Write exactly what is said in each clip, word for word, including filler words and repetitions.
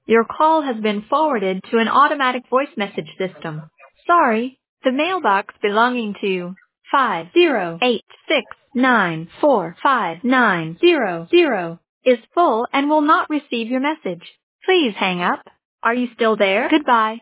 Your call has been forwarded to an automatic voice message system. Sorry, the mailbox belonging to five zero eight six nine four five nine zero zero is full and will not receive your message. Please hang up. Are you still there? Goodbye.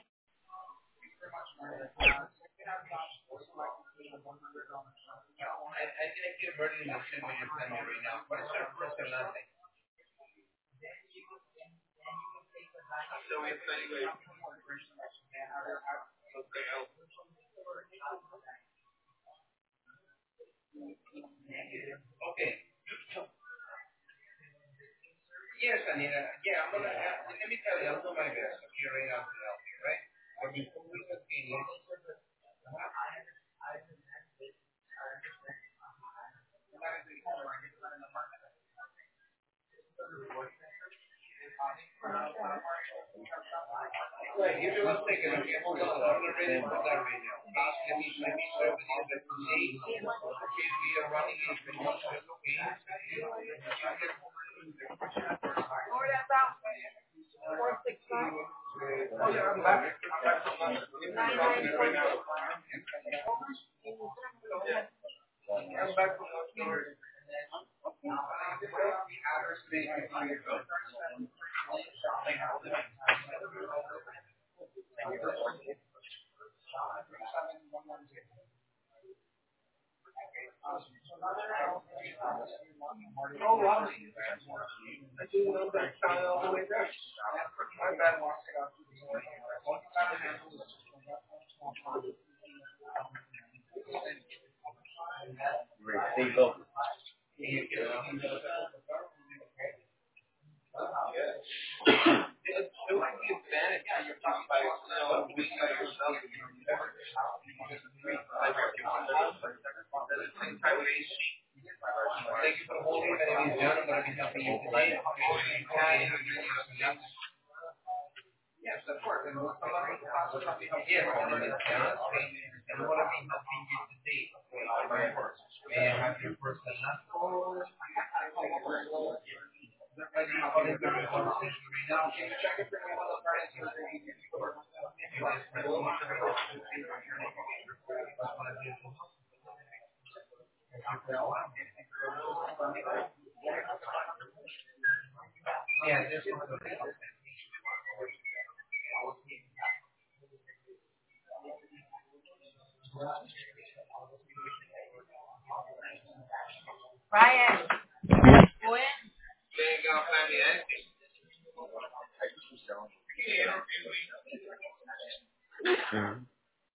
Ryan. Mm-hmm.